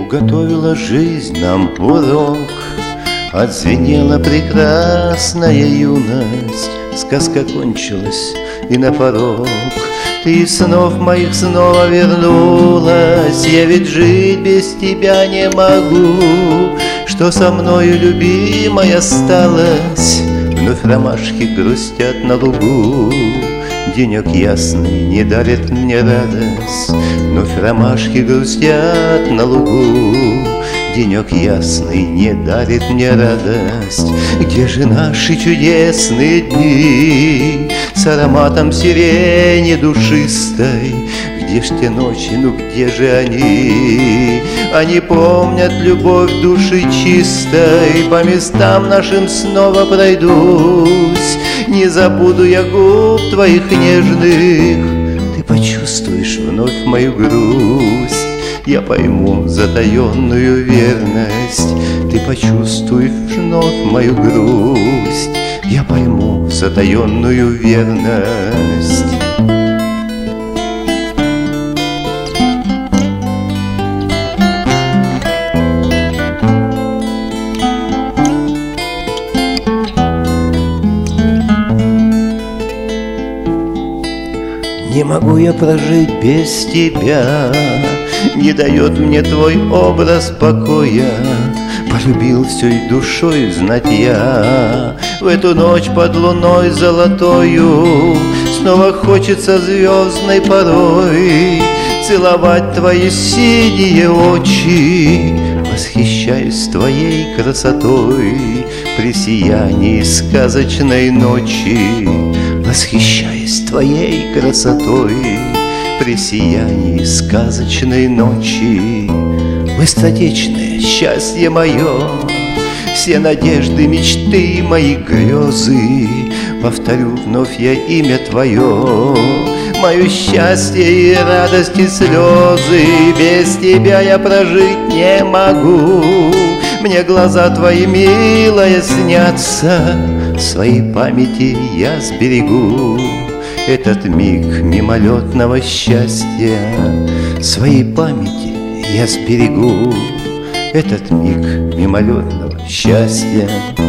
Уготовила жизнь нам урок, отзвенела прекрасная юность. Сказка кончилась, и на порог ты из снов моих снова вернулась. Я ведь жить без тебя не могу. Что со мною, любимая, осталась? Вновь ромашки грустят на лугу. Денек ясный не дарит мне радость. Вновь ромашки грустят на лугу. Денек ясный не дарит мне радость. Где же наши чудесные дни с ароматом сирени душистой? Где ж те ночи, ну где же они? Они помнят любовь души чистой. По местам нашим снова пройдусь. Не забуду я губ твоих нежных. Ты почувствуешь вновь мою грусть. Я пойму затаенную верность. Ты почувствуешь вновь мою грусть. Я пойму затаенную верность. Не могу я прожить без тебя, не дает мне твой образ покоя. Полюбил всей душой знать я. В эту ночь под луной золотою снова хочется звездной порой целовать твои синие очи. Восхищаюсь твоей красотой при сиянии сказочной ночи. Восхищаюсь твоей красотой при сиянии сказочной ночи. Быстротечное счастье мое, все надежды, мечты, мои грезы. Повторю вновь я имя твое, мое счастье и радость и слезы. Без тебя я прожить не могу. Мне глаза твои, милая, снятся. В своей памяти я сберегу этот миг мимолетного счастья. В своей памяти я сберегу этот миг мимолетного счастья.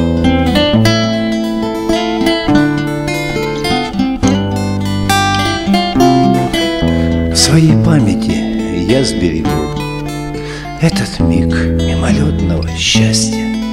В своей памяти я сберегу этот миг мимолетного счастья.